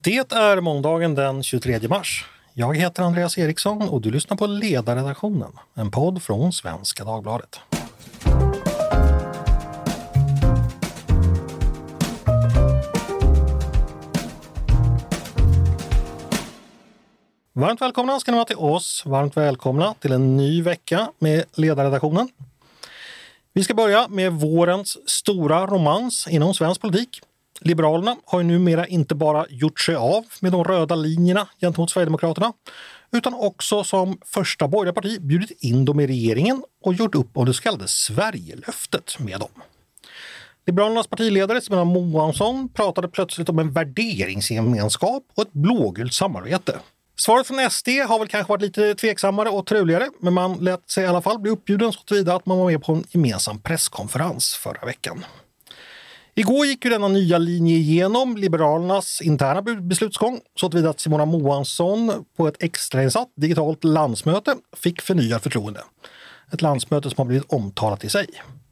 Det är måndagen den 23 mars. Jag heter Andreas Eriksson och du lyssnar på Ledarredaktionen, en podd från Svenska Dagbladet. Varmt välkomna ska ni vara till oss. Varmt välkomna till en ny vecka med Ledarredaktionen. Vi ska börja med vårens stora romans inom svensk politik. Liberalerna har ju numera inte bara gjort sig av med de röda linjerna gentemot Sverigedemokraterna utan också som första borgerliga parti bjudit in dem i regeringen och gjort upp om det så kallade Sverigelöftet med dem. Liberalernas partiledare Simona Moansson pratade plötsligt om en värderingsgemenskap och ett blågult samarbete. Svaret från SD har väl kanske varit lite tveksammare och truligare, men man lät sig i alla fall bli uppbjuden så tillvida att man var med på en gemensam presskonferens förra veckan. Igår gick ju denna nya linje igenom Liberalernas interna beslutsgång så tillvida att Simona Moansson på ett extrainsatt digitalt landsmöte fick förnyat förtroende. Ett landsmöte som har blivit omtalat i sig.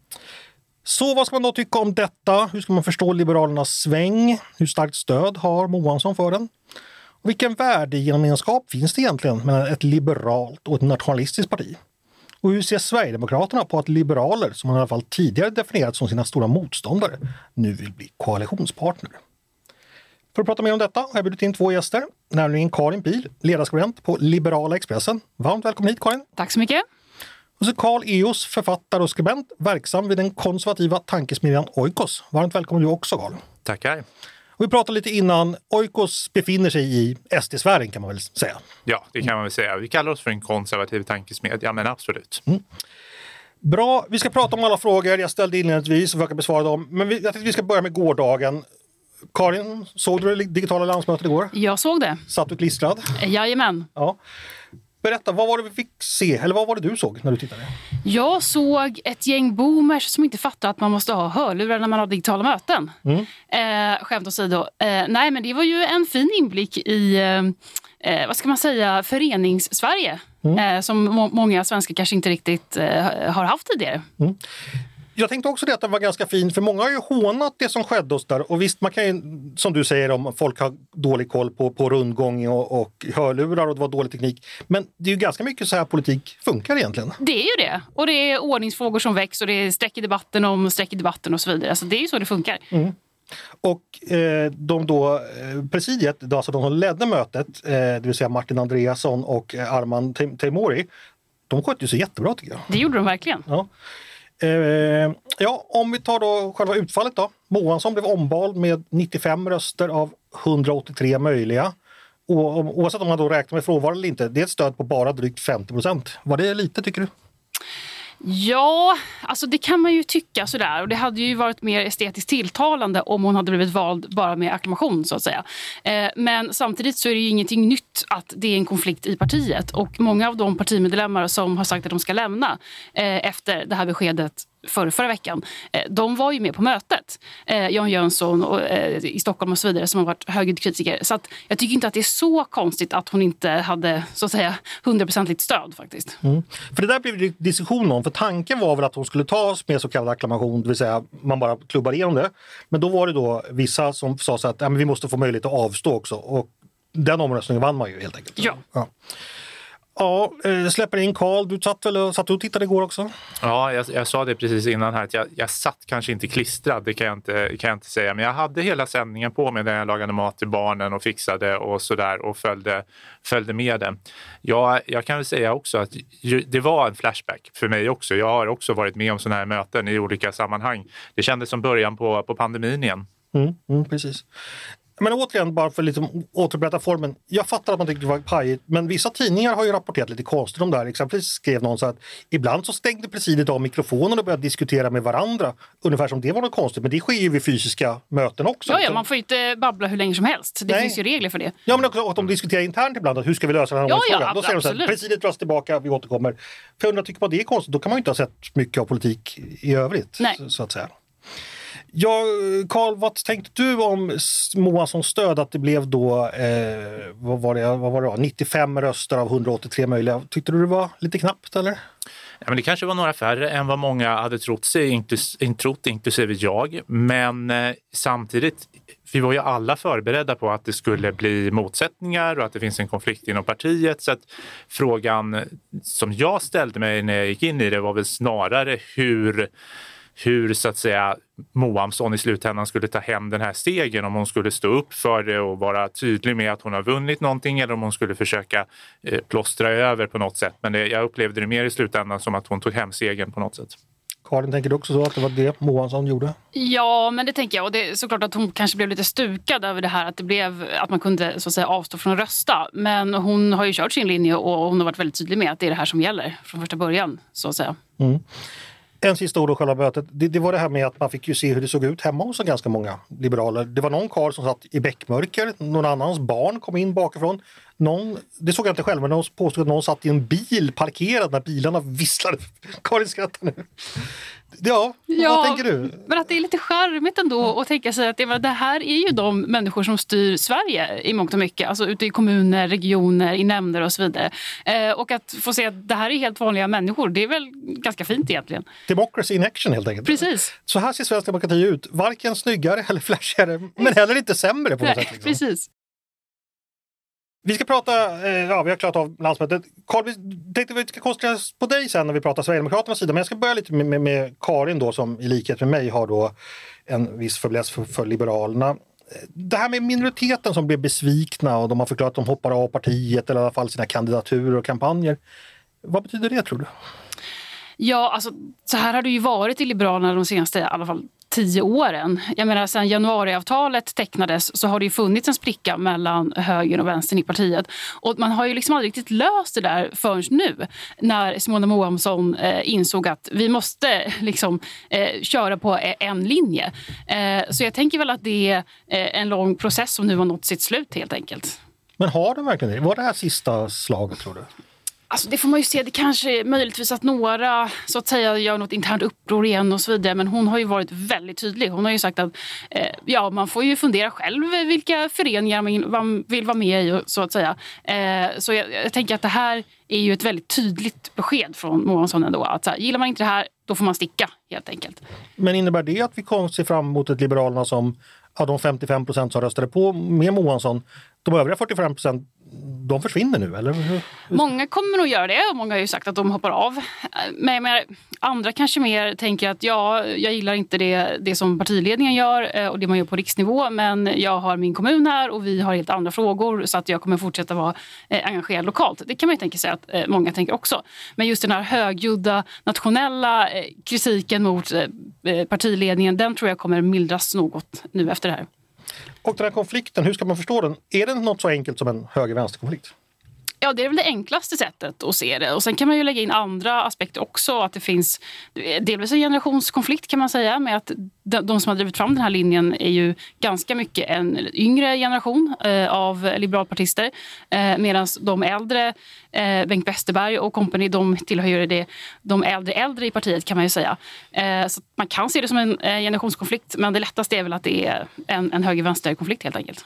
Så vad ska man då tycka om detta? Hur ska man förstå Liberalernas sväng? Hur starkt stöd har Moansson för den? Och vilken värdegemenskap finns det egentligen mellan ett liberalt och ett nationalistiskt parti? Och hur ser Sverigedemokraterna på att liberaler, som man i alla fall tidigare definierat som sina stora motståndare, nu vill bli koalitionspartner? För att prata mer om detta har jag bjudit in två gäster, nämligen Karin Pihl, ledarskribent på Liberala Expressen. Varmt välkommen hit, Karin. Tack så mycket. Och så Carl Eos, författare och skribent, verksam vid den konservativa tankesmedjan Oikos. Varmt välkommen du också, Carl. Tackar. Och vi pratade lite innan, Oikos befinner sig i SD-sfären kan man väl säga. Ja, det kan man väl säga. Vi kallar oss för en konservativ tankesmedja, men absolut. Bra, vi ska prata om alla frågor jag ställde inledningsvis och försöka besvara dem. Men jag tänkte vi ska börja med gårdagen. Karin, såg du det digitala landsmötet igår? Jag såg det. Satt du klistrad? Jajamän. Ja. Berätta, vad var det vi fick se? Eller vad var det du såg när du tittade? Jag såg ett gäng boomers som inte fattar att man måste ha hörlurar när man har digitala möten. Skämt åsido. Nej, men det var ju en fin inblick i, vad ska man säga, förenings-Sverige. Som många svenskar kanske inte riktigt har haft tidigare. Jag tänkte också att det var ganska fint, för många har ju hånat det som skedde oss där. Och visst, man kan ju, som du säger, om folk har dålig koll på rundgång och hörlurar och det var dålig teknik. Men det är ju ganska mycket så här politik funkar egentligen. Det är ju det. Och det är ordningsfrågor som väcks och det är streck i debatten om streck i debatten och så vidare. Alltså det är ju så det funkar. Och presidiet, alltså de som ledde mötet, det vill säga Martin Andreasson och Arman Teimouri, de skötte ju så jättebra tycker jag. Det gjorde de verkligen. Ja, om vi tar då själva utfallet då. Moansson blev omvald med 95 röster av 183 möjliga. Och oavsett om man då räknar med frånvaro eller inte, det är ett stöd på bara drygt 50%. Var det lite tycker du? Ja, alltså det kan man ju tycka sådär. Och det hade ju varit mer estetiskt tilltalande om hon hade blivit vald bara med acklamation så att säga. Men samtidigt så är det ju ingenting nytt att det är en konflikt i partiet. Och många av de partimedlemmar som har sagt att de ska lämna efter det här beskedet förra veckan, de var ju med på mötet. Jan Jönsson i Stockholm och så vidare som har varit högerkritiker. Så att jag tycker inte att det är så konstigt att hon inte hade så att säga 100% stöd faktiskt. För det där blev det diskussion om. För tanken var väl att hon skulle tas med så kallad acklamation, det vill säga man bara klubbar igenom det. Men då var det då vissa som sa så att men vi måste få möjlighet att avstå också. Och den omröstningen vann man ju helt enkelt. Ja, släpper in Carl. Du satt och tittade igår också. Ja, jag sa det precis innan här att jag satt kanske inte klistrad, det kan jag inte säga. Men jag hade hela sändningen på mig när jag lagade mat till barnen och fixade och sådär och följde med den. Jag kan väl säga också att det var en flashback för mig också. Jag har också varit med om sådana här möten i olika sammanhang. Det kändes som början på pandemin igen. Precis. Men återigen, bara för att återberätta formen. Jag fattar att man tyckte det var pajigt, men vissa tidningar har ju rapporterat lite konstigt om det här. Exempelvis skrev någon så att ibland så stängde presidiet av mikrofonen och började diskutera med varandra. Ungefär som det var något konstigt, men det sker ju vid fysiska möten också. Ja, man får inte babbla hur länge som helst. Det finns ju regler för det. Ja, men också att de diskuterar internt ibland, att hur ska vi lösa den här frågan? Då säger de så här, presidiet dras tillbaka, vi återkommer. För jag undrar, tycker man det är konstigt, då kan man ju inte ha sett mycket av politik i övrigt. Så att säga. Ja, Carl, vad tänkte du om Moanssons stöd att det blev då vad var det 95 röster av 183 möjliga? Tyckte du det var lite knappt eller? Ja, men det kanske var några färre än vad många hade trott inklusive jag. Men samtidigt vi var ju alla förberedda på att det skulle bli motsättningar och att det finns en konflikt inom partiet. Så att frågan som jag ställde mig när jag gick in i det var väl snarare hur så att säga Moamsson i slutändan skulle ta hem den här stegen, om hon skulle stå upp för det och vara tydlig med att hon har vunnit någonting, eller om hon skulle försöka plåstra över på något sätt. Men jag upplevde det mer i slutändan som att hon tog hem stegen på något sätt. Karin, tänker du också så att det var det Moamsson gjorde? Ja, men det tänker jag. Och det är såklart att hon kanske blev lite stukad över det här att man kunde så att säga avstå från att rösta. Men hon har ju kört sin linje och hon har varit väldigt tydlig med att det är det här som gäller från första början, så att säga. Mm. En sista ord om själva mötet. Det var det här med att man fick ju se hur det såg ut hemma hos ganska många liberaler. Det var någon karl som satt i bäckmörker, någon annans barn kom in bakifrån. Det såg jag inte själv, men någon påstod att någon satt i en bil parkerad när bilarna visslade. Karin skrattar nu. Ja, vad tänker du? Men att det är lite charmigt ändå att tänka sig att det här är ju de människor som styr Sverige i mångt och mycket. Alltså ute i kommuner, regioner, i nämnder och så vidare. Och att få se att det här är helt vanliga människor, det är väl ganska fint egentligen. Democracy in action helt enkelt. Precis. Så här ser svensk demokrati ut. Varken snyggare eller flashigare, men heller inte sämre på något sätt. Liksom. Precis. Vi ska prata, vi har klarat av landsmötet. Carl, vi tänkte att vi ska koncentrera oss på dig sen när vi pratar Sverigedemokraternas sida. Men jag ska börja lite med Karin då, som i likhet med mig har då en viss förbläss för Liberalerna. Det här med minoriteten som blev besvikna och de har förklarat att de hoppar av partiet eller i alla fall sina kandidaturer och kampanjer. Vad betyder det, tror du? Ja, alltså så här har det ju varit i Liberalerna de senaste i alla fall 10 åren. Jag menar, sedan januariavtalet tecknades så har det ju funnits en spricka mellan högern och vänstern i partiet. Och man har ju liksom aldrig riktigt löst det där förrän nu, när Simona Moamsson insåg att vi måste liksom köra på en linje. Så jag tänker väl att det är en lång process som nu har nått sitt slut helt enkelt. Men har de verkligen det? Var det här sista slaget, tror du? Alltså det får man ju se, det kanske är möjligtvis att några så att säga gör något internt uppror igen och så vidare, men hon har ju varit väldigt tydlig. Hon har ju sagt att man får ju fundera själv vilka föreningar man vill vara med i, så att säga. Så jag tänker att det här är ju ett väldigt tydligt besked från Moamsson ändå, att så här, gillar man inte det här, då får man sticka helt enkelt. Men innebär det att vi kommer se fram emot ett Liberalerna som de 55% som röstade på med Moamsson, de övriga 45%, de försvinner nu, eller? Många kommer nog göra det och många har ju sagt att de hoppar av. Men andra kanske mer tänker att jag gillar inte det som partiledningen gör och det man gör på riksnivå, men jag har min kommun här och vi har helt andra frågor så att jag kommer fortsätta vara engagerad lokalt. Det kan man ju tänka sig att många tänker också. Men just den här högljudda nationella kritiken mot partiledningen, den tror jag kommer mildras något nu efter det här. Och den här konflikten, hur ska man förstå den? Är det något så enkelt som en höger-vänster-konflikt? Ja, det är väl det enklaste sättet att se det. Och sen kan man ju lägga in andra aspekter också. Att det finns delvis en generationskonflikt kan man säga, med att de som har drivit fram den här linjen är ju ganska mycket en yngre generation av liberalpartister. Medan de äldre, Bengt Westerberg och company, de tillhör ju de äldre i partiet kan man ju säga. Så man kan se det som en generationskonflikt, men det lättaste är väl att det är en höger-vänster-konflikt helt enkelt.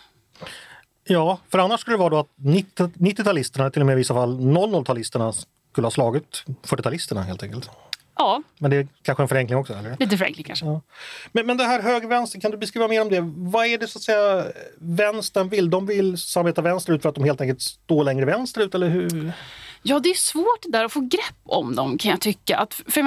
Ja, för annars skulle det vara då att 90-talisterna, till och med i vissa fall 00-talisterna, skulle ha slagit 40-talisterna helt enkelt. Ja. Men det är kanske en förenkling också, eller? Lite förenkling kanske. Ja. Men det här höger-vänster, kan du beskriva mer om det? Vad är det så att säga vänstern vill? De vill samarbeta vänsterut för att de helt enkelt står längre vänsterut, eller hur? Ja, det är svårt där att få grepp om dem, kan jag tycka.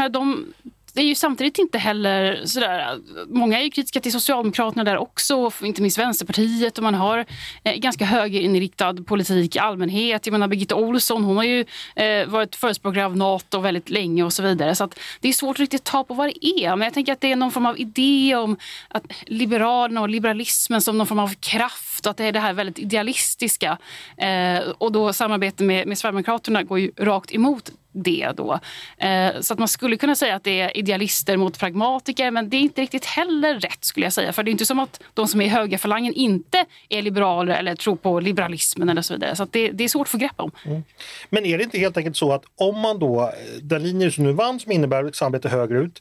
Det är ju samtidigt inte heller sådär, många är ju kritiska till Socialdemokraterna där också, inte minst Vänsterpartiet, och man har ganska högerinriktad politik i allmänhet. Jag menar, Birgitta Olsson, hon har ju varit förespråkare av NATO väldigt länge och så vidare, så att det är svårt att riktigt ta på vad det är. Men jag tänker att det är någon form av idé om att Liberalerna och liberalismen som någon form av kraft, att det är det här väldigt idealistiska, och då samarbete med Sverigedemokraterna går ju rakt emot det då. Så att man skulle kunna säga att det är idealister mot pragmatiker, men det är inte riktigt heller rätt, skulle jag säga. För det är inte som att de som är i högerfalangen inte är liberaler eller tror på liberalismen eller så vidare. Så att det är svårt att få grepp om. Mm. Men är det inte helt enkelt så att om man då, den linje som nu vann som innebär ett samarbete högerut,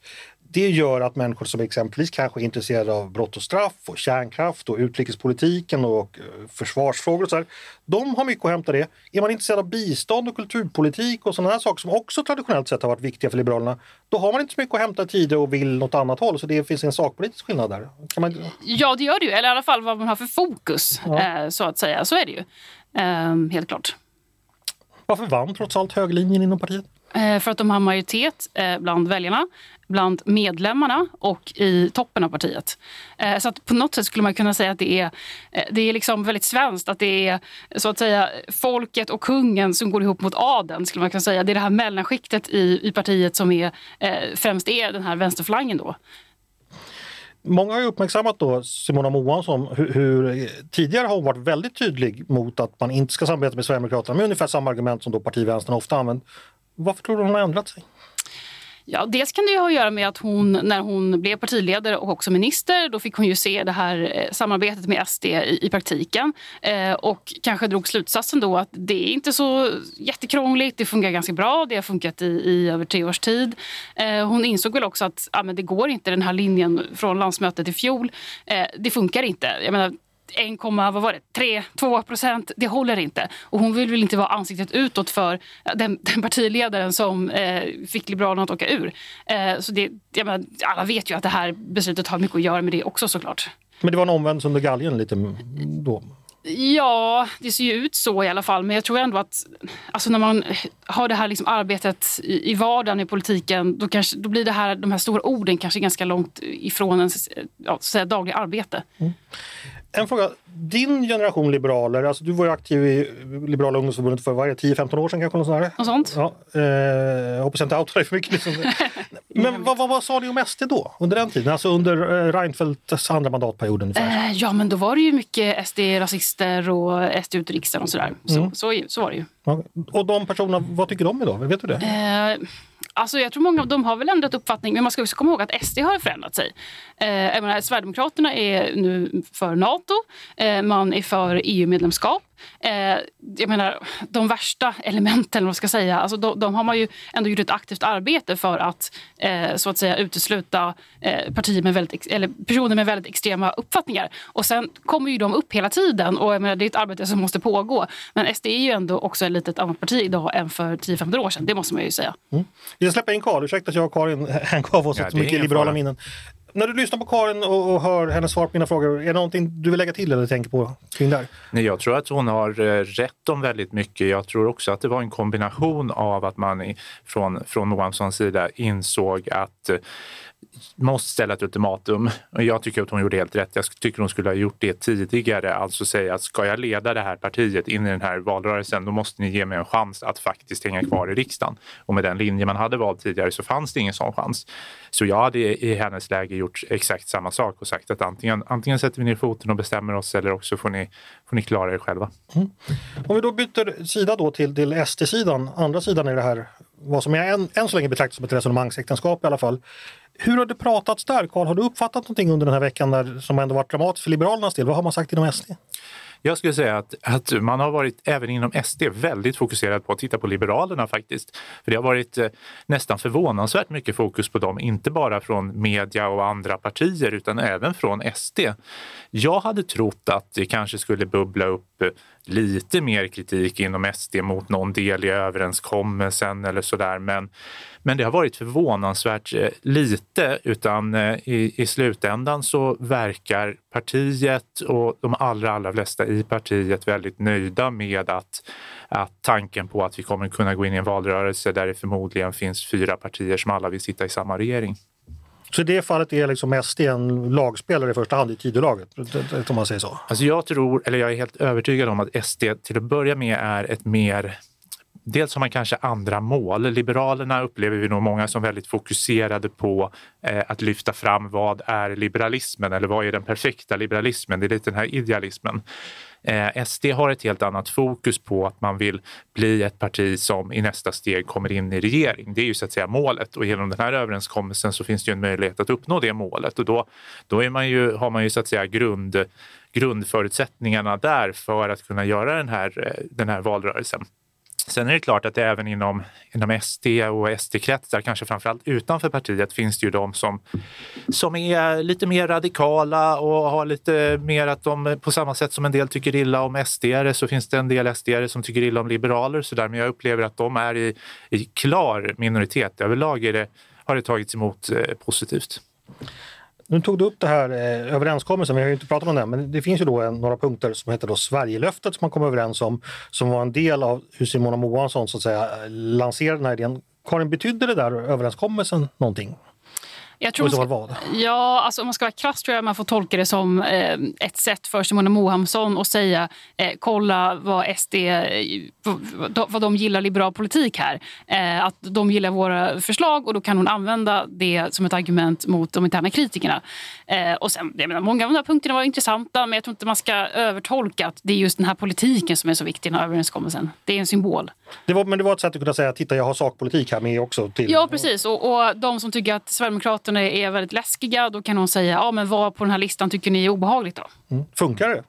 Det gör att människor som exempelvis kanske är intresserade av brott och straff och kärnkraft och utrikespolitiken och försvarsfrågor och så här, de har mycket att hämta det. Är man intresserad av bistånd och kulturpolitik och sådana här saker som också traditionellt sett har varit viktiga för Liberalerna, då har man inte så mycket att hämta tidigare och vill något annat håll. Så det finns en sakpolitisk skillnad där. Kan man... Ja, det gör det ju. Eller i alla fall vad man har för fokus, så att säga. Så är det ju. Helt klart. Varför vann trots allt högerlinjen inom partiet? För att de har majoritet bland väljarna, bland medlemmarna och i toppen av partiet. Så att på något sätt skulle man kunna säga att det är liksom väldigt svenskt, att det är så att säga folket och kungen som går ihop mot adeln, skulle man kunna säga. Det är det här mellanskiktet i partiet som är främst är den här vänsterflangen då. Många har ju uppmärksammat då Simona Moansson hur tidigare har hon varit väldigt tydlig mot att man inte ska samarbeta med Sverigedemokraterna med ungefär samma argument som då partivänstern ofta använder. Varför tror du hon har ändrat sig? Ja, dels kan det ju ha att göra med att hon, när hon blev partiledare och också minister, då fick hon ju se det här samarbetet med SD i praktiken. Och kanske drog slutsatsen då att det är inte så jättekrångligt, det fungerar ganska bra, det har funkat i över 3 års tid. Hon insåg väl också att men det går inte, den här linjen från landsmötet i fjol, det funkar inte. Jag menar, 2%, det håller inte. Och hon vill väl inte vara ansiktet utåt för den partiledaren som fick Liberalerna att åka ur. Så jag menar, alla vet ju att det här beslutet har mycket att göra med det också såklart. Men det var en omvändelse under galgen lite då? Ja, det ser ju ut så i alla fall. Men jag tror ändå att alltså när man har det här liksom arbetet i vardagen i politiken, då blir de här stora orden kanske ganska långt ifrån ens dagliga arbete. Mm. En fråga, din generation liberaler, alltså du var ju aktiv i Liberala ungdomsförbundet för 10-15 år sedan kanske? Något sånt. Ja, jag hoppas inte outa dig för mycket. Liksom. Men vad sa du om SD då, under den tiden? Alltså under Reinfeldts andra mandatperiod ungefär? Ja, men då var det ju mycket SD-rasister och SD ut i riksdagen och sådär. Så var det ju. Och de personerna, vad tycker de idag? Vet du det? Alltså jag tror många av dem har väl ändrat uppfattning, men man ska också komma ihåg att SD har förändrat sig. Sverigedemokraterna är nu för NATO, man är för EU-medlemskap. Jag menar, de värsta elementen, vad ska jag säga, alltså de har man ju ändå gjort ett aktivt arbete för att så att säga utesluta partier med personer med väldigt extrema uppfattningar. Och sen kommer ju de upp hela tiden och jag menar, det är ett arbete som måste pågå. Men SD är ju ändå också ett litet annat parti idag än för 10-15 år sedan, det måste man ju säga. Jag släpper in Karl, ursäkta att jag och Karin hängav oss så mycket liberala minnen. När du lyssnar på Karin och hör hennes svar på mina frågor, är det någonting du vill lägga till eller tänker på kring där? Nej, jag tror att hon har rätt om väldigt mycket. Jag tror också att det var en kombination av att man från Moanssons sida insåg att måste ställa ett ultimatum. Och jag tycker att hon gjorde helt rätt. Jag tycker hon skulle ha gjort det tidigare. Alltså säga att ska jag leda det här partiet in i den här valrörelsen, då måste ni ge mig en chans att faktiskt hänga kvar i riksdagen. Och med den linje man hade valt tidigare så fanns det ingen sån chans. Så jag hade i hennes läge gjort exakt samma sak och sagt att antingen sätter vi ner foten och bestämmer oss eller också får ni klara er själva. Om vi då byter sida då till SD-sidan, andra sidan är det här vad som jag än så länge betraktas som ett resonemangsäktenskap i alla fall. Hur har det pratats där, Carl? Har du uppfattat någonting under den här veckan som ändå varit dramatiskt för Liberalernas del? Vad har man sagt inom SD? Jag skulle säga att man har varit även inom SD väldigt fokuserad på att titta på Liberalerna faktiskt. För det har varit nästan förvånansvärt mycket fokus på dem. Inte bara från media och andra partier utan även från SD. Jag hade trott att det kanske skulle bubbla upp lite mer kritik inom SD mot någon del i överenskommelsen eller sådär. Men det har varit förvånansvärt lite utan i slutändan så verkar partiet och de allra flesta i partiet väldigt nöjda med att tanken på att vi kommer kunna gå in i en valrörelse där det förmodligen finns 4 partier som alla vill sitta i samma regering. Så i det fallet är liksom SD en lagspelare i första hand i Tidölaget, om man säger så? Alltså jag är helt övertygad om att SD till att börja med är ett mer... Dels har man kanske andra mål. Liberalerna upplever vi nog många som väldigt fokuserade på att lyfta fram vad är liberalismen eller vad är den perfekta liberalismen. Det är lite den här idealismen. SD har ett helt annat fokus på att man vill bli ett parti som i nästa steg kommer in i regering. Det är ju så att säga målet och genom den här överenskommelsen så finns det ju en möjlighet att uppnå det målet och då har man ju så att säga grundförutsättningarna där för att kunna göra den här valrörelsen. Sen är det klart att det även inom SD och SD-kretsar, kanske framförallt utanför partiet, finns det ju de som är lite mer radikala och har lite mer att de, på samma sätt som en del tycker illa om SD-are, så finns det en del SD-are som tycker illa om liberaler. Så där, men jag upplever att de är i klar minoritet. Överlag har det tagits emot positivt. Nu tog du upp det här överenskommelsen, vi har ju inte pratat om det, men det finns ju då några punkter som heter då Sverigelöftet som man kom överens om, som var en del av hur Simona Moansson så att säga lanserade den här idén. Karin, betydde det där överenskommelsen någonting? Jag tror alltså om man ska vara krass tror jag man får tolka det som ett sätt för Simona Moansson att säga kolla vad SD, vad de gillar liberal politik här. Att de gillar våra förslag och då kan hon använda det som ett argument mot de interna kritikerna. Och sen, många av de här punkterna var intressanta, men jag tror inte man ska övertolka att det är just den här politiken som är så viktig i den här överenskommelsen. Det är en symbol. Men det var ett sätt att kunna säga, titta jag har sakpolitik här med också. Ja, precis. Och de som tycker att Sverigedemokraterna är väldigt läskiga, då kan hon säga, ja men vad på den här listan tycker ni är obehagligt då? Funkar det?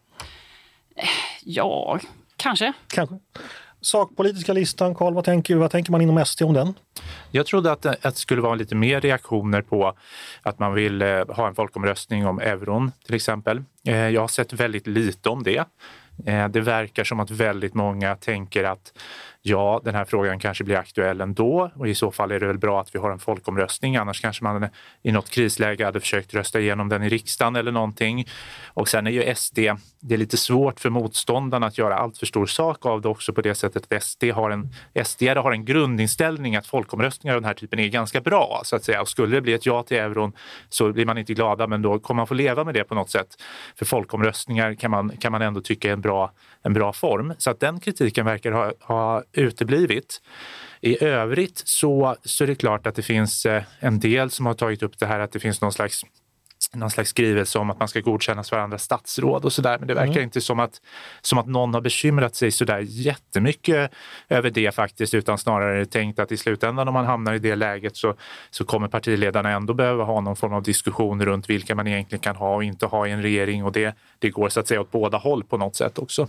Ja, kanske. Sakpolitiska listan, Carl, vad tänker man inom SD om den? Jag trodde att det skulle vara lite mer reaktioner på att man vill ha en folkomröstning om euron till exempel. Jag har sett väldigt lite om det. Det verkar som att väldigt många tänker att ja, den här frågan kanske blir aktuell ändå och i så fall är det väl bra att vi har en folkomröstning. Annars kanske man i något krisläge hade försökt rösta igenom den i riksdagen eller någonting. Och sen är ju SD, det är lite svårt för motståndarna att göra allt för stor sak av det också på det sättet att SD har en grundinställning att folkomröstningar av den här typen är ganska bra så att säga. Och skulle det bli ett ja till euron så blir man inte glada, men då kommer man få leva med det på något sätt. För folkomröstningar kan man ändå tycka är en bra form. Så att den kritiken verkar ha uteblivit. I övrigt så är det klart att det finns en del som har tagit upp det här att det finns någon slags skrivelse om att man ska godkännas för andra statsråd och sådär. Men det verkar inte som att någon har bekymrat sig sådär jättemycket över det faktiskt, utan snarare tänkt att i slutändan om man hamnar i det läget så kommer partiledarna ändå behöva ha någon form av diskussion runt vilka man egentligen kan ha och inte ha i en regering, och det går så att säga åt båda håll på något sätt också.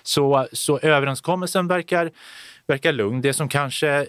Så överenskommelsen verkar lugn. Det som kanske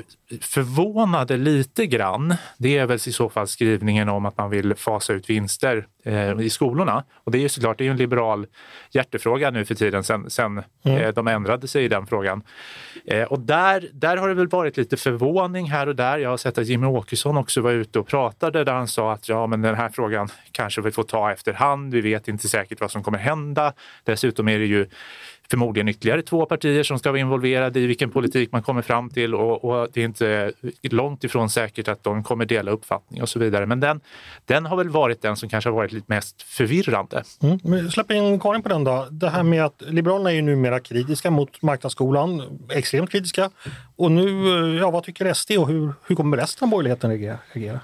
förvånade lite grann, det är väl i så fall skrivningen om att man vill fasa ut vinster i skolorna. Och det är ju såklart, det är ju en liberal hjärtefråga nu för tiden sen de ändrade sig i den frågan. Och där har det väl varit lite förvåning här och där. Jag har sett att Jimmy Åkesson också var ute och pratade där han sa att ja, men den här frågan kanske vi får ta efterhand. Vi vet inte säkert vad som kommer hända. Dessutom är det ju förmodligen ytterligare 2 partier som ska vara involverade i vilken politik man kommer fram till, och det är inte långt ifrån säkert att de kommer dela uppfattning och så vidare. Men den har väl varit den som kanske har varit lite mest förvirrande. Släpp in Karin på den då. Det här med att Liberalerna är ju numera kritiska mot marknadsskolan, extremt kritiska. Och nu, vad tycker SD och hur kommer resten av borgerligheten reagera?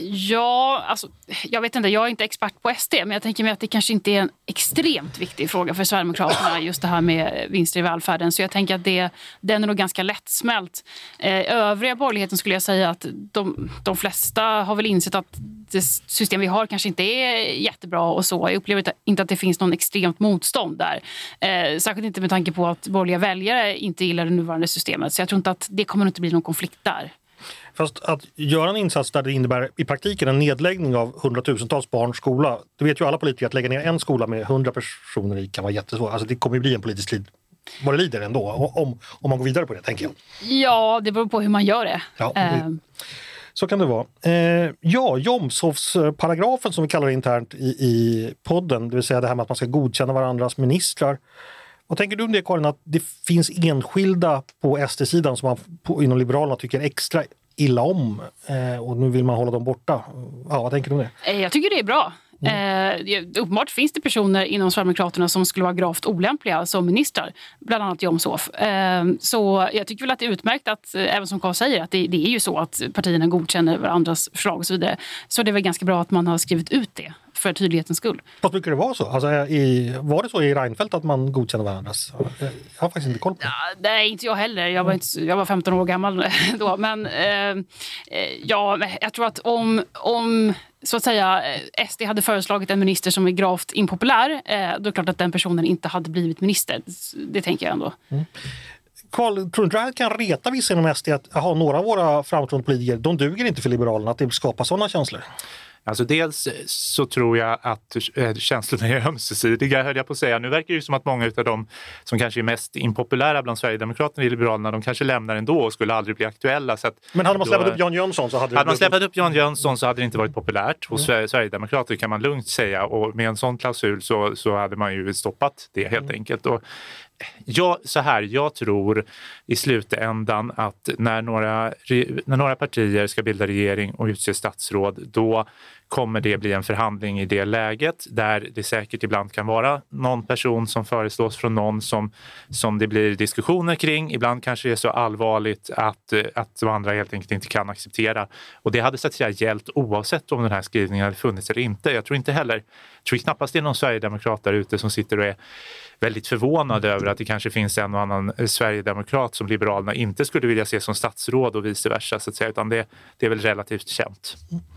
Ja, alltså, jag vet inte, jag är inte expert på SD, men jag tänker mig att det kanske inte är en extremt viktig fråga för Sverigedemokraterna, just det här med vinster i välfärden. Så jag tänker att den är nog ganska lättsmält. Övriga borgerligheten skulle jag säga att de flesta har väl insett att det system vi har kanske inte är jättebra och så. Jag upplever inte att det finns någon extremt motstånd där. Särskilt inte med tanke på att borgerliga väljare inte gillar det nuvarande systemet. Så jag tror inte att det kommer inte bli någon konflikt där. Fast att göra en insats där det innebär i praktiken en nedläggning av hundratusentals barns skola. Det vet ju alla politiker att lägga ner en skola med 100 personer i kan vara jättesvårt. Alltså det kommer ju bli en politisk strid vad det lider ändå, om man går vidare på det, tänker jag. Ja, det beror på hur man gör det. Ja, så kan det vara. Jomshofsparagrafen som vi kallar det internt i podden, det vill säga det här med att man ska godkänna varandras ministrar. Vad tänker du om det, Karin, att det finns enskilda på SD-sidan som man inom Liberalerna tycker extra illa om och nu vill man hålla dem borta? Ja, vad tänker du om det? Jag tycker det är bra. Uppenbart finns det personer inom Sverigedemokraterna som skulle vara gravt olämpliga som ministrar, bland annat Jomshof. Så jag tycker väl att det är utmärkt att, även som Carl säger, att det är ju så att partierna godkänner varandras förslag och så vidare. Så det är väl ganska bra att man har skrivit ut det för tydlighetens skull. Vad brukar det vara så? Alltså, var det så i Reinfeldt att man godkänner varandras? Jag har faktiskt inte koll på det. Nej, inte jag heller. Jag var 15 år gammal då. Men jag tror att om så att säga SD hade föreslagit en minister som är gravt impopulär, då är det klart att den personen inte hade blivit minister. Det tänker jag ändå. Carl, tror du inte det här kan reta vissa inom SD att några av våra framstående politiker, de duger inte för Liberalerna, att det skapar sådana känslor? Alltså dels så tror jag att känslorna är ömsesidiga, höll jag på att säga. Nu verkar det ju som att många av dem som kanske är mest impopulära bland Sverigedemokraterna i Liberalerna, de kanske lämnar ändå och skulle aldrig bli aktuella. Så att men hade man släppt upp Jan Jönsson så hade det... Hade man släppt upp Jan Jönsson så hade det inte varit populärt hos Sverigedemokrater, kan man lugnt säga. Och med en sån klausul så hade man ju stoppat det helt enkelt. Och jag tror i slutändan att när några partier ska bilda regering och utse statsråd, då kommer det bli en förhandling i det läget där det säkert ibland kan vara någon person som föreslås från någon som det blir diskussioner kring. Ibland kanske det är så allvarligt att de andra helt enkelt inte kan acceptera. Och det hade så att säga gällt oavsett om den här skrivningen hade funnits eller inte. Jag tror knappast det är någon sverigedemokrat där ute som sitter och är väldigt förvånad över att det kanske finns en och annan sverigedemokrat som Liberalerna inte skulle vilja se som statsråd och vice versa, så att säga, utan det är väl relativt känt.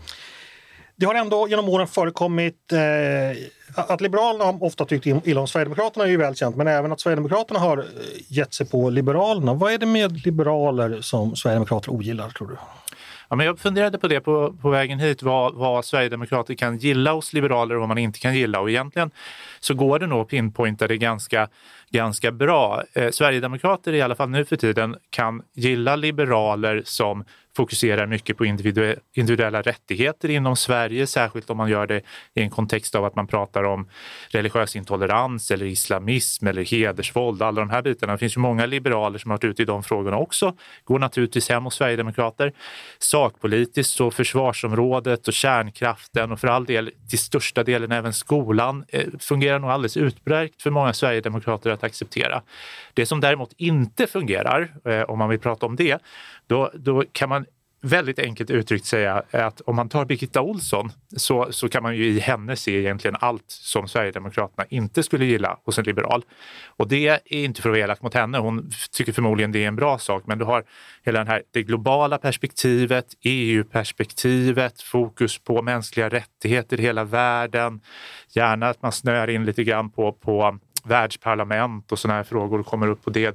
Det har ändå genom åren förekommit att Liberalerna ofta tyckt illa om Sverigedemokraterna är ju välkänt, men även att Sverigedemokraterna har gett sig på Liberalerna. Vad är det med liberaler som Sverigedemokrater ogillar, tror du? Ja, men jag funderade på det på vägen hit, vad Sverigedemokrater kan gilla hos liberaler och vad man inte kan gilla. Och egentligen så går det nog att pinpointa det ganska bra. Sverigedemokrater i alla fall nu för tiden kan gilla liberaler som fokuserar mycket på individuella rättigheter inom Sverige, särskilt om man gör det i en kontext av att man pratar om religiös intolerans eller islamism eller hedersvåld, alla de här bitarna. Det finns ju många liberaler som har varit ute i de frågorna också, går naturligtvis hem hos Sverigedemokrater. Sakpolitiskt så försvarsområdet och kärnkraften och för all del till största delen även skolan fungerar nog alldeles utmärkt för många Sverigedemokrater att acceptera. Det som däremot inte fungerar, om man vill prata om det, då kan man väldigt enkelt uttryckt säga att om man tar Birgitta Olsson så kan man ju i henne se egentligen allt som Sverigedemokraterna inte skulle gilla hos en liberal. Och det är inte för att vara elak mot henne, hon tycker förmodligen det är en bra sak, men du har hela det globala perspektivet, EU-perspektivet, fokus på mänskliga rättigheter i hela världen, gärna att man snör in lite grann på världsparlament och såna här frågor kommer upp på det,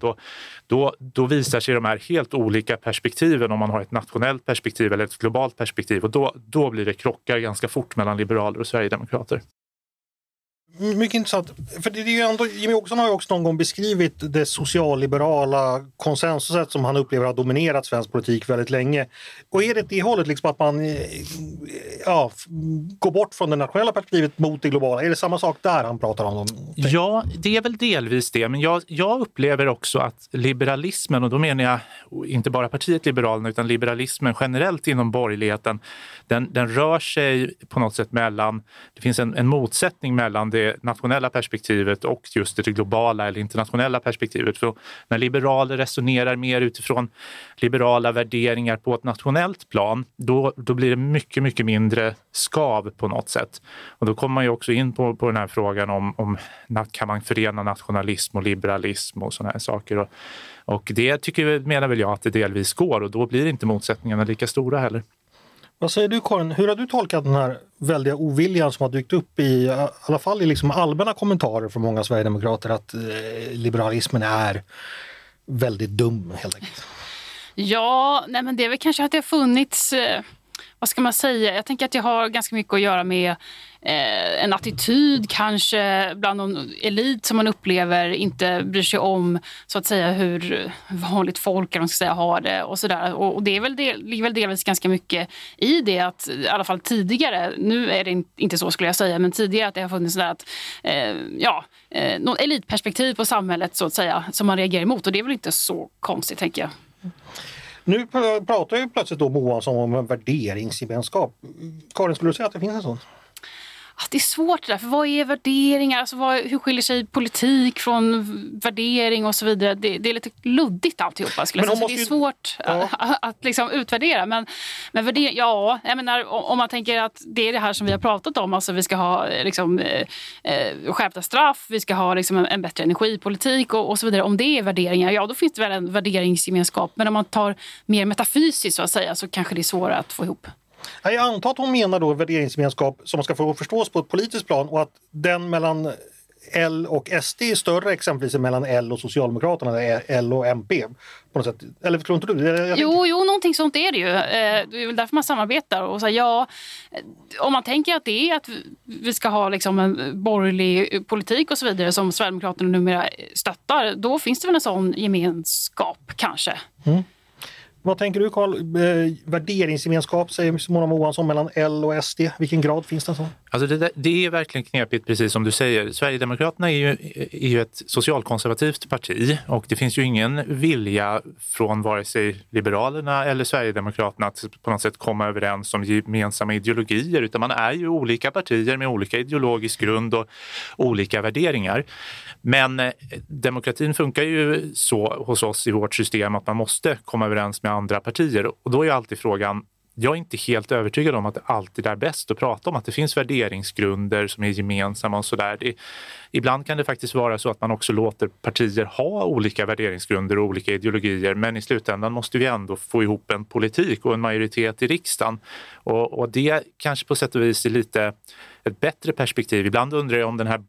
då visar sig de här helt olika perspektiven om man har ett nationellt perspektiv eller ett globalt perspektiv, och då blir det krockar ganska fort mellan liberaler och Sverigedemokrater. Mycket intressant, för det är ju ändå, Jimmie Åkesson har ju också någon gång beskrivit det socialliberala konsensuset som han upplever har dominerat svensk politik väldigt länge. Och är det hållet liksom att man går bort från det nationella perspektivet mot det globala? Är det samma sak där han pratar om? Ja, det är väl delvis det, men jag upplever också att liberalismen, och då menar jag inte bara partiet Liberalerna utan liberalismen generellt inom borgerligheten, den rör sig på något sätt mellan, det finns en motsättning mellan det nationella perspektivet och just det globala eller internationella perspektivet. För när liberaler resonerar mer utifrån liberala värderingar på ett nationellt plan, då blir det mycket, mycket mindre skav på något sätt. Och då kommer man ju också in på den här frågan om kan man förena nationalism och liberalism och såna här saker. Och det menar väl jag att det delvis går, och då blir inte motsättningarna lika stora heller. Vad säger du, Karin? Hur har du tolkat den här väldiga oviljan som har dykt upp i alla fall i liksom allmänna kommentarer från många sverigedemokrater att liberalismen är väldigt dum helt enkelt? Ja, men det är väl kanske att det har funnits, vad ska man säga? Jag tänker att det har ganska mycket att göra med en attityd kanske bland någon elit som man upplever inte bryr sig om så att säga hur vanligt folk ska säga, har det och sådär. Och det ligger väl delvis ganska mycket i det att i alla fall tidigare, nu är det inte så skulle jag säga, men tidigare att det har funnits sådär att någon elitperspektiv på samhället så att säga som man reagerar emot, och det är väl inte så konstigt tänker jag. Nu pratar ju plötsligt då Moansson om en värderingsgemenskap. Karin, skulle du säga att det finns en sån? Det är svårt det där, för vad är värderingar? Alltså hur skiljer sig politik från värdering och så vidare? Det är lite luddigt alltihopa skulle jag säga. Det är svårt att liksom utvärdera. Men värdering, jag menar, om man tänker att det är det här som vi har pratat om, alltså vi ska ha liksom, skärpta straff, vi ska ha liksom en bättre energipolitik och så vidare. Om det är värderingar, då finns det väl en värderingsgemenskap. Men om man tar mer metafysiskt så att säga, så kanske det är svårare att få ihop. Jag antar att hon menar då värderingsgemenskap som man ska få förstås på ett politiskt plan, och att den mellan L och SD är större exempelvis mellan L och Socialdemokraterna än L och MP på något sätt. Eller tror inte du? Jo, någonting sånt är det ju. Det är väl därför man samarbetar. Och så, ja, om man tänker att det är att vi ska ha liksom en borgerlig politik och så vidare som Sverigedemokraterna numera stöttar, då finns det väl en sån gemenskap kanske. Mm. Vad tänker du, Carl? Värderingsgemenskap, säger Simona Moansson, mellan L och SD. Vilken grad finns det så? Alltså det är verkligen knepigt, precis som du säger. Sverigedemokraterna är ju ett socialkonservativt parti och det finns ju ingen vilja från vare sig Liberalerna eller Sverigedemokraterna att på något sätt komma överens om gemensamma ideologier, utan man är ju olika partier med olika ideologisk grund och olika värderingar. Men demokratin funkar ju så hos oss i vårt system att man måste komma överens med andra partier, och då är ju alltid frågan, jag är inte helt övertygad om att det alltid är bäst att prata om att det finns värderingsgrunder som är gemensamma och sådär. Ibland kan det faktiskt vara så att man också låter partier ha olika värderingsgrunder och olika ideologier, men i slutändan måste vi ändå få ihop en politik och en majoritet i riksdagen. Och det kanske på sätt och vis är lite ett bättre perspektiv. Ibland undrar jag om den här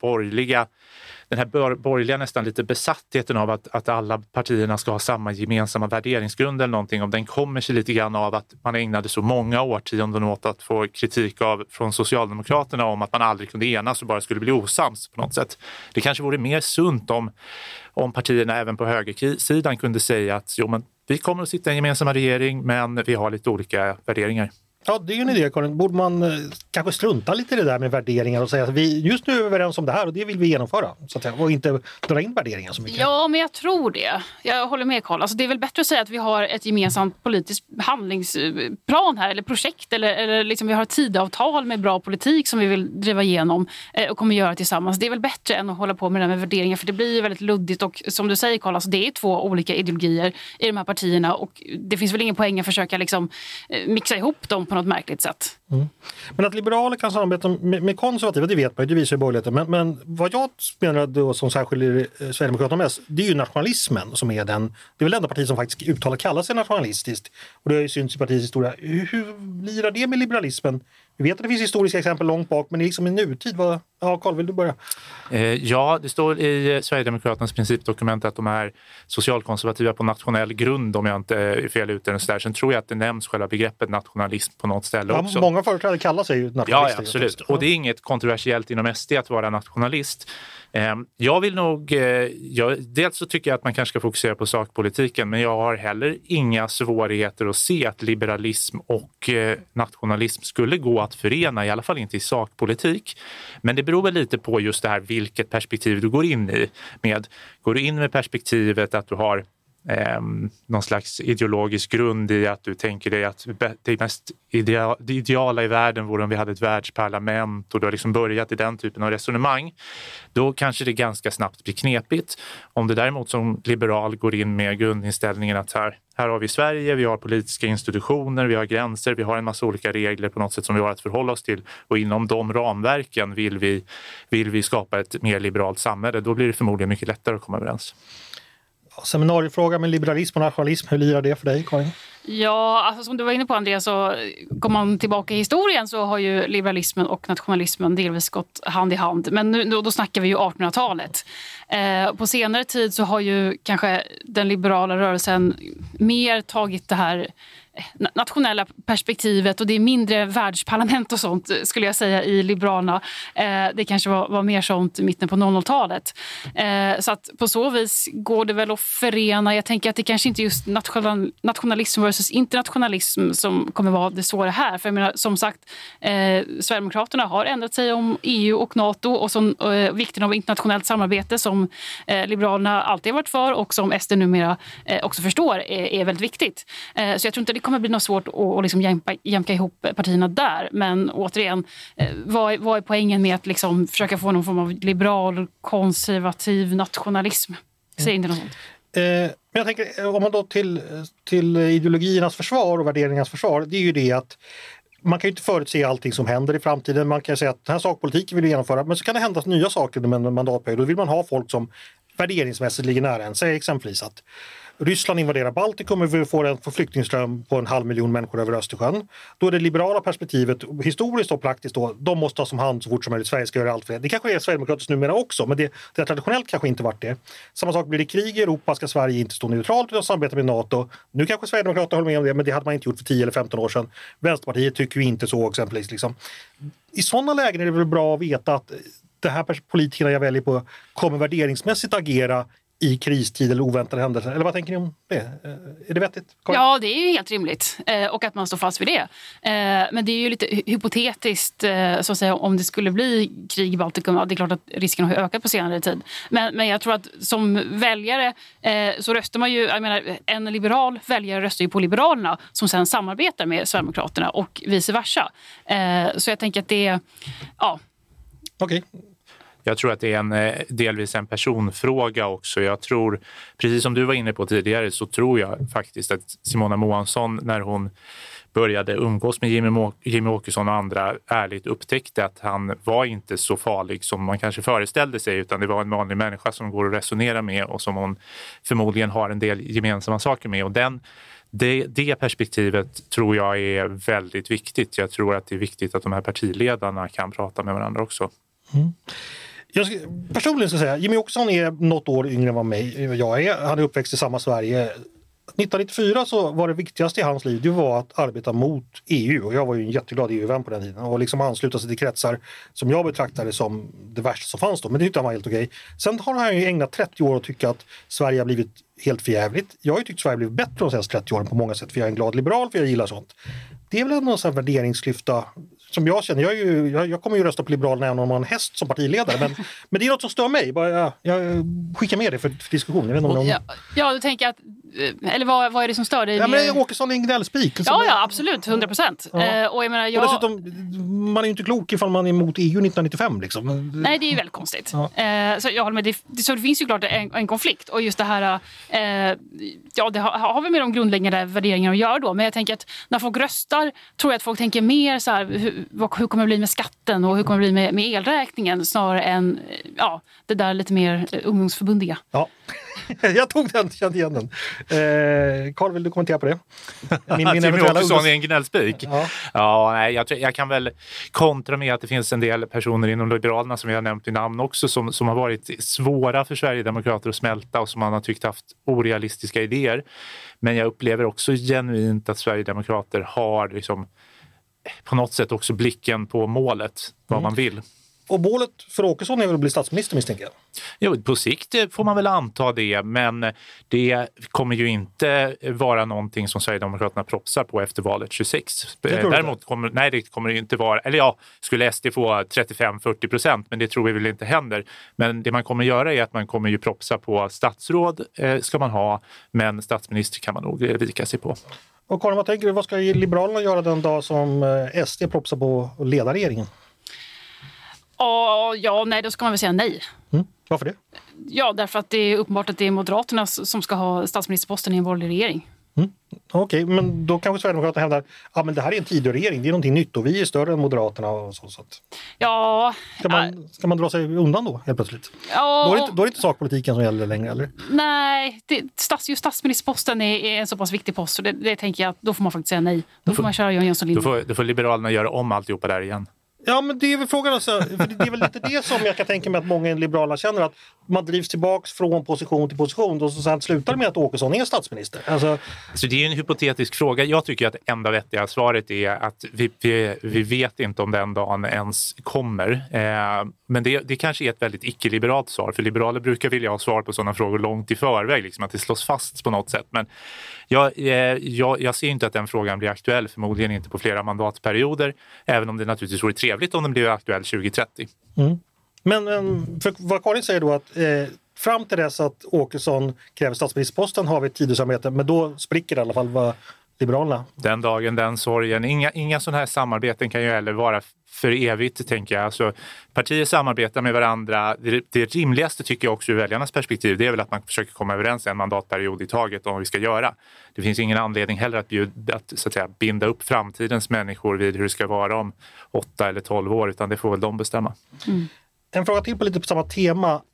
borgerliga nästan lite besattheten av att alla partierna ska ha samma gemensamma värderingsgrund eller någonting, om den kommer sig lite grann av att man ägnade så många årtionden åt att få kritik från Socialdemokraterna om att man aldrig kunde enas och bara skulle bli osams på något sätt. Det kanske vore mer sunt om partierna även på högersidan kunde säga att men vi kommer att sitta i en gemensam regering, men vi har lite olika värderingar. Ja, det är ju en idé, Karin. Borde man kanske strunta lite i det där med värderingar och säga att vi just nu är överens om det här och det vill vi genomföra, så att säga, och inte dra in värderingar så mycket? Ja, men jag tror det. Jag håller med, Carl. Alltså, det är väl bättre att säga att vi har ett gemensamt politiskt handlingsplan här, eller projekt, eller liksom vi har ett tidavtal med bra politik som vi vill driva igenom och kommer göra tillsammans. Det är väl bättre än att hålla på med det med värderingar, för det blir väldigt luddigt, och som du säger, Carl, alltså, det är två olika ideologier i de här partierna, och det finns väl ingen poäng att försöka liksom mixa ihop dem på något märkligt sätt. Mm. Men att liberaler kan samarbeta med konservativa, det vet man ju, det visar ju borgerligheten. Men vad jag menar då som särskiljer Sverigedemokraterna mest, det är ju nationalismen som är den. Det är väl det enda parti som faktiskt uttalar kallar sig nationalistiskt. Och det har ju synts i partiets historia. Hur lirar det med liberalismen? Vi vet att det finns historiska exempel långt bak, men det är liksom i nutid. Ja, Carl, vill du börja? Ja, det står i Sverigedemokraternas principdokument att de är socialkonservativa på nationell grund, om jag inte är fel ute. Och så där. Sen tror jag att det nämns själva begreppet nationalism på något ställe också. Många företrädare kallar sig ju nationalister. Ja, absolut. Och det är inget kontroversiellt inom SD att vara nationalist. Jag vill nog... dels så tycker jag att man kanske ska fokusera på sakpolitiken, men jag har heller inga svårigheter att se att liberalism och nationalism skulle gå att förena, i alla fall inte i sakpolitik. Men det beror väl lite på just det här vilket perspektiv du går in i med. Går du in med perspektivet att du har någon slags ideologisk grund i att du tänker dig att det mest ideala i världen vore om vi hade ett världsparlament, och du har liksom börjat i den typen av resonemang, då kanske det ganska snabbt blir knepigt. Om det däremot som liberal går in med grundinställningen att här har vi Sverige, vi har politiska institutioner, vi har gränser, vi har en massa olika regler på något sätt som vi har att förhålla oss till, och inom de ramverken vill vi skapa ett mer liberalt samhälle, då blir det förmodligen mycket lättare att komma överens. Seminariefråga med liberalism och nationalism, hur lirar det för dig, Karin? Ja, alltså som du var inne på, Andreas, så går man tillbaka i historien så har ju liberalismen och nationalismen delvis gått hand i hand. Men då snackar vi ju 1800-talet. På senare tid så har ju kanske den liberala rörelsen mer tagit det här nationella perspektivet, och det är mindre världsparlament och sånt, skulle jag säga, i Liberalerna. Det kanske var mer sånt i mitten på 00-talet. Så att på så vis går det väl att förena. Jag tänker att det kanske inte just nationalism versus internationalism som kommer vara det svåra här. För jag menar, som sagt, Sverigedemokraterna har ändrat sig om EU och NATO och som vikten av internationellt samarbete som Liberalerna alltid har varit för, och som SD numera också förstår är väldigt viktigt. Så jag tror inte det kommer bli något svårt att liksom jämka ihop partierna där. Men återigen, vad är poängen med att liksom försöka få någon form av liberal, konservativ nationalism? Säger inte något sånt. Men jag tänker, om man då till ideologiernas försvar och värderingarnas försvar, det är ju det att man kan ju inte förutse allting som händer i framtiden. Man kan säga att den här sakpolitiken vill vi genomföra, men så kan det hända nya saker med en mandatperiod. Då vill man ha folk som värderingsmässigt ligger nära en. Säg exempelvis att Ryssland invaderar Baltikum och vi får en flyktingström på 500 000 människor över Östersjön. Då är det liberala perspektivet, historiskt och praktiskt då, de måste tas om hand så fort som möjligt. Sverige ska göra allt för det. Det kanske är Sverigedemokraterna numera också, men det har traditionellt kanske inte varit det. Samma sak, blir det krig i Europa ska Sverige inte stå neutralt utan samarbeta med NATO. Nu kanske Sverigedemokraterna håller med om det, men det hade man inte gjort för 10 eller 15 år sedan. Vänsterpartiet tycker ju inte så exempelvis. Liksom. I sådana lägen är det väl bra att veta att det här politikerna jag väljer på kommer värderingsmässigt agera i kristid eller oväntade händelser. Eller vad tänker ni om det? Är det vettigt? Karin? Ja, det är ju helt rimligt och att man står fast vid det. Men det är ju lite hypotetiskt så att säga, om det skulle bli krig i Baltikum. Ja, det är klart att risken har ökat på senare tid. Men jag tror att som väljare så röstar man ju, jag menar, en liberal väljare röstar ju på Liberalerna som sen samarbetar med Sverigedemokraterna och vice versa. Så jag tänker att det är, ja. Okej. Jag tror att det är delvis en personfråga också. Jag tror, precis som du var inne på tidigare, så tror jag faktiskt att Simona Moansson, när hon började umgås med Jimmy Åkesson och andra, ärligt upptäckte att han var inte så farlig som man kanske föreställde sig, utan det var en vanlig människa som går att resonera med och som hon förmodligen har en del gemensamma saker med. Och det perspektivet tror jag är väldigt viktigt. Jag tror att det är viktigt att de här partiledarna kan prata med varandra också. Mm. Personligen ska jag säga, Jimmy Åkesson är något år yngre än vad jag är. Han är uppväxt i samma Sverige. 1994 så var det viktigaste i hans liv, det var att arbeta mot EU. Och jag var ju en jätteglad EU-vän på den tiden. Och liksom ansluta sig till kretsar som jag betraktade som det värsta som fanns då. Men det tyckte han var helt okej. Sen har han ju ägnat 30 år att tycka att Sverige har blivit helt förjävligt. Jag har ju tyckt Sverige har blivit bättre de senaste 30 åren på många sätt. För jag är en glad liberal, för jag gillar sånt. Det är väl en sån här värderingsklyfta som jag känner. Jag kommer ju rösta på Liberalerna även om man har en häst som partiledare. Men det är något som stör mig. Jag skickar med det för diskussion. Jag vet inte Ja, du tänker att... Eller vad är det som stör dig? Ja, men Åkesson är en gnällspik. Ja, absolut. 100%. Ja. Och jag menar, och dessutom, man är ju inte klok ifall man är emot EU 1995. Liksom. Nej, det är ju väldigt konstigt. Ja. Så jag håller med. Så det finns ju klart en konflikt. Och just det här... det har vi med de grundläggande värderingarna att göra då. Men jag tänker att när folk röstar tror jag att folk tänker mer så här, hur kommer det bli med skatten och hur kommer det bli med elräkningen snarare än det där lite mer ungdomsförbundiga. Ja, jag tog den, kände igen den. Carl, vill du kommentera på det? Jimmy Åkesson är en gnällspik. Nej, jag kan väl kontra med att det finns en del personer inom Liberalerna som vi har nämnt i namn också som har varit svåra för Sverigedemokrater att smälta och som man har tyckt haft orealistiska idéer. Men jag upplever också genuint att Sverigedemokrater har liksom på något sätt också blicken på målet, vad man vill. Och målet för Åkesson är väl att bli statsminister, misstänker jag? Jo, på sikt får man väl anta det, men det kommer ju inte vara någonting som Sverigedemokraterna propsar på efter valet 26. Däremot det kommer det inte vara, eller skulle SD få 35-40%, men det tror vi väl inte händer. Men det man kommer göra är att man kommer ju propsa på statsråd ska man ha, men statsminister kan man nog vika sig på. Och Karin, vad tänker du, vad ska Liberalerna göra den dag som SD propsar på att leda regeringen? Då ska man väl säga nej. Varför det? Ja, därför att det är uppenbart att det är Moderaterna som ska ha statsministerposten i en borgerlig regering. Okej, men då kanske Sverigedemokraterna hävdar men det här är en tidig regering, det är någonting nytt och vi är större än Moderaterna och så. Ja. Ska man dra sig undan då helt plötsligt? Ja. Då är det inte sakpolitiken som gäller längre, eller? Nej, just statsministerposten är en så pass viktig post, så det tänker jag att då får man faktiskt säga nej. Då får man köra Jan Jönsson Lind. Då får Liberalerna göra om alltihopa där igen. Ja, men det är väl frågan alltså, för det är väl lite det som jag kan tänka mig att många liberaler känner, att man drivs tillbaks från position till position och så sen slutar med att Åkesson är statsminister. Alltså det är ju en hypotetisk fråga. Jag tycker att det enda vettiga svaret är att vi vet inte om den dagen ens kommer. Men det kanske är ett väldigt icke-liberalt svar, för liberaler brukar vilja ha svar på sådana frågor långt i förväg, liksom att det slås fast på något sätt. Men jag ser inte att den frågan blir aktuell, förmodligen inte på flera mandatperioder, även om det naturligtvis vore trevligt om den blir aktuell 2030. Men för vad Karin säger då, att fram till dess att Åkesson kräver statsministerposten har vi ett tidsamarbete, men då spricker det i alla fall vad Liberalerna. Den dagen, den sorgen. Inga sådana här samarbeten kan ju heller vara för evigt, tänker jag. Alltså, partier samarbetar med varandra. Det rimligaste tycker jag också ur väljarnas perspektiv, det är väl att man försöker komma överens en mandatperiod i taget om vad vi ska göra. Det finns ingen anledning heller att så att säga, binda upp framtidens människor vid hur det ska vara om 8 eller 12 år, utan det får väl de bestämma. En fråga till på lite på samma tema.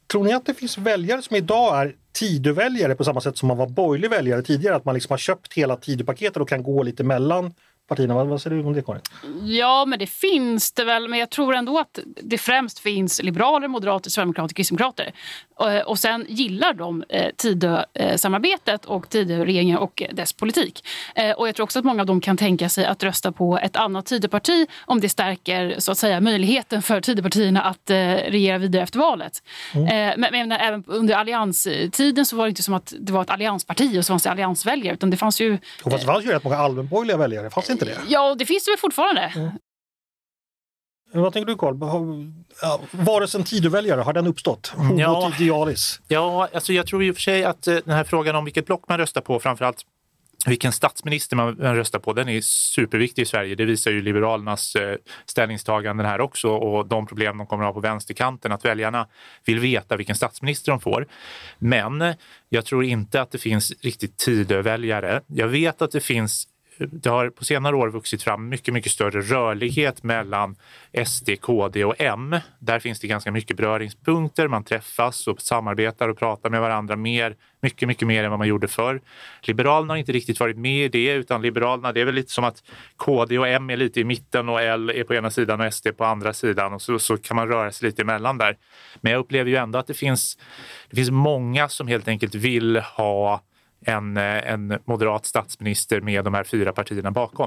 Tror ni att det finns väljare som idag är Tidöväljare på samma sätt som man var borgerlig väljare tidigare? Att man liksom har köpt hela Tidöpaketet och kan gå lite mellan partierna. Vad säger du om det, Karin? Ja, men det finns det väl. Men jag tror ändå att det främst finns liberaler, moderater, sverigedemokrater, kristdemokrater. Och sen gillar de Tidö-samarbetet och Tidö-regeringen och dess politik. Och jag tror också att många av dem kan tänka sig att rösta på ett annat Tidöparti om det stärker så att säga möjligheten för Tidöpartierna att regera vidare efter valet. Men även under allianstiden så var det inte som att det var ett alliansparti och så fanns det alliansväljare, utan det fanns ju... Och fast det fanns ju rätt många allmänborgerliga väljare, fanns inte det? Ja, det finns det väl fortfarande. Vad tänker du, Carl? Varelsen Tidöväljare, har den uppstått? Ja. Idealis. Ja, alltså jag tror i och för sig att den här frågan om vilket block man röstar på, framförallt vilken statsminister man röstar på, den är superviktig i Sverige. Det visar ju Liberalernas ställningstaganden här också och de problem de kommer att ha på vänsterkanten, att väljarna vill veta vilken statsminister de får. Men jag tror inte att det finns riktigt Tidöväljare. Jag vet att det har på senare år vuxit fram mycket större rörlighet mellan SD, KD och M. Där finns det ganska mycket beröringspunkter. Man träffas och samarbetar och pratar med varandra mycket mer än vad man gjorde förr. Liberalerna har inte riktigt varit med i det, utan Liberalerna, det är väl lite som att KD och M är lite i mitten och L är på ena sidan och SD på andra sidan, och så kan man röra sig lite emellan där. Men jag upplever ju ändå att det finns många som helt enkelt vill ha en moderat statsminister med de här 4 partierna bakom.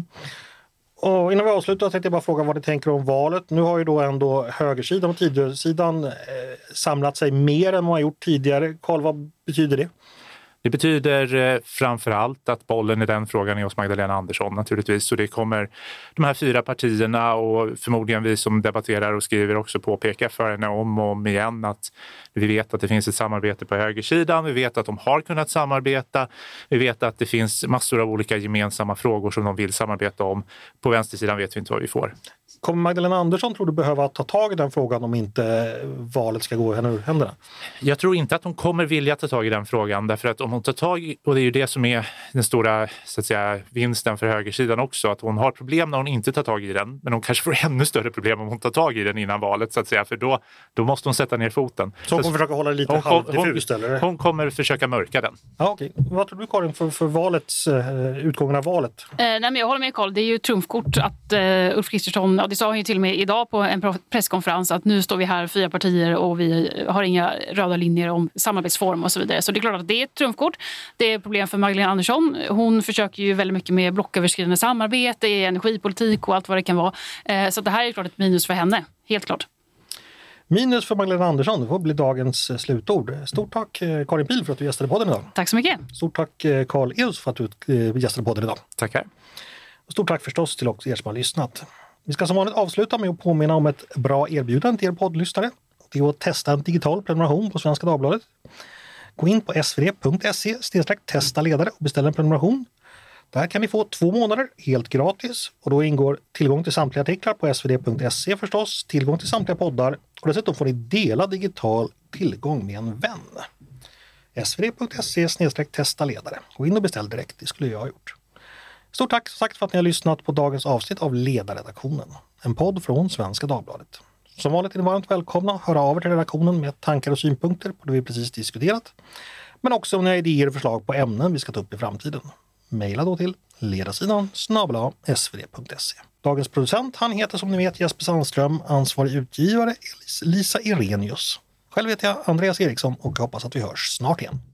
Och innan vi avslutar tänkte jag bara fråga vad ni tänker om valet. Nu har ju då ändå högersidan och Tidösidan samlat sig mer än vad man gjort tidigare. Carl, vad betyder det? Det betyder framförallt att bollen i den frågan är hos Magdalena Andersson naturligtvis. Så det kommer de här 4 partierna och förmodligen vi som debatterar och skriver också påpeka för henne om och om igen att vi vet att det finns ett samarbete på högersidan. Vi vet att de har kunnat samarbeta. Vi vet att det finns massor av olika gemensamma frågor som de vill samarbeta om. På vänstersidan vet vi inte vad vi får. Kommer Magdalena Andersson, tror du, behöva ta tag i den frågan om inte valet ska gå henne ur händerna? Jag tror inte att hon kommer vilja ta tag i den frågan, därför att om hon tar tag i, och det är ju det som är den stora så att säga, vinsten för högersidan också, att hon har problem när hon inte tar tag i den, men hon kanske får ännu större problem om hon tar tag i den innan valet så att säga, för då måste hon sätta ner foten. Så hon kommer försöka hålla lite halvdiffust, eller? Hon kommer försöka mörka den. Ja, okej. Vad tror du, Karin, för valets, utgången av valet? Nej, men jag håller med Carl, det är ju trumfkort att Ulf Kristersson, och det sa han ju till och med idag på en presskonferens, att nu står vi här 4 partier och vi har inga röda linjer om samarbetsform och så vidare. Så det är klart att det är ett trumfkort. Det är ett problem för Magdalena Andersson. Hon försöker ju väldigt mycket med blocköverskridande samarbete, energipolitik och allt vad det kan vara. Så det här är klart ett minus för henne, helt klart. Minus för Magdalena Andersson, det får bli dagens slutord. Stort tack Karin Pihl för att du gästade podden idag. Tack så mycket. Stort tack Carl Eus för att du gästade podden idag. Tackar. Och stort tack förstås till er som har lyssnat. Vi ska som vanligt avsluta med att påminna om ett bra erbjudande till er poddlyssnare. Det är att testa en digital prenumeration på Svenska Dagbladet. Gå in på svd.se/testa ledare och beställa en prenumeration. Där kan ni få 2 månader helt gratis, och då ingår tillgång till samtliga artiklar på svd.se förstås, tillgång till samtliga poddar, och dessutom får ni dela digital tillgång med en vän. svd.se/testa ledare. Gå in och beställ direkt, det skulle jag ha gjort. Stort tack som sagt för att ni har lyssnat på dagens avsnitt av Ledarredaktionen, en podd från Svenska Dagbladet. Som vanligt är ni varmt välkomna att höra av er till redaktionen med tankar och synpunkter på det vi precis diskuterat, men också om ni har idéer och förslag på ämnen vi ska ta upp i framtiden. Maila då till ledarsidan@svd.se. Dagens producent, han heter som ni vet Jesper Sandström, ansvarig utgivare Lisa Irenius. Själv heter jag Andreas Eriksson och hoppas att vi hörs snart igen.